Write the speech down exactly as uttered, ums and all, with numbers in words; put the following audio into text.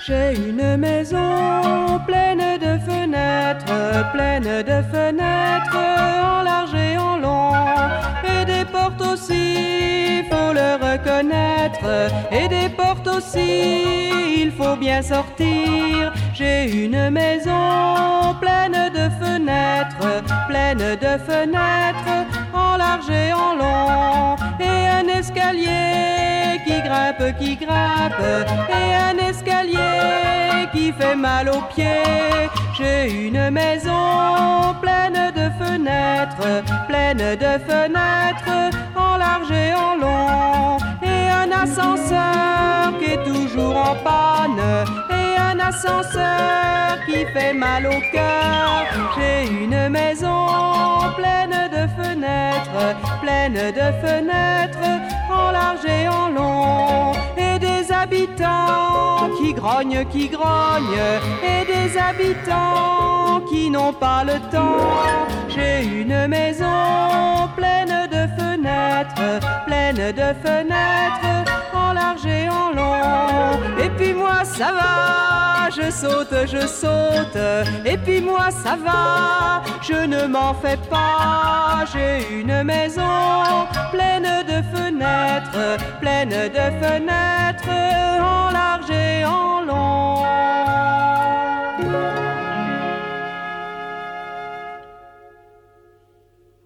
J'ai une maison pleine de fenêtres, pleine de fenêtres en large et en long, et des portes aussi, faut le reconnaître, et des portes aussi, il faut bien sortir. J'ai une maison pleine de fenêtres, pleine de fenêtres en large et en long, et un escalier qui grimpe, qui grimpe, et un escalier qui fait mal aux pieds. J'ai une maison pleine de fenêtres, pleine de fenêtres en large et en long, et un ascenseur qui est toujours en panne, et un ascenseur qui fait mal au cœur. J'ai une maison pleine de fenêtres, pleine de fenêtres en large et en long, et des habitants qui grognent, qui grognent, et des habitants qui n'ont pas le temps. J'ai une maison pleine de fenêtres, pleine de fenêtres en large et en long. Et puis moi ça va, je saute, je saute, et puis moi ça va, je ne m'en fais pas. J'ai une maison pleine de fenêtres, pleine de fenêtres en large et